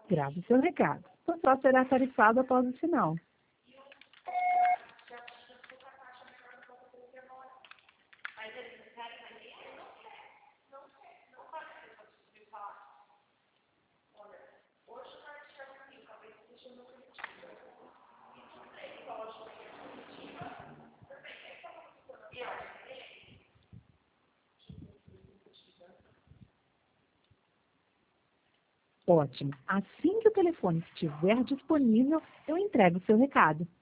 Grave seu recado. Sua só será tarifado após o sinal. Ótimo. Assim que o telefone estiver disponível, eu entrego o seu recado.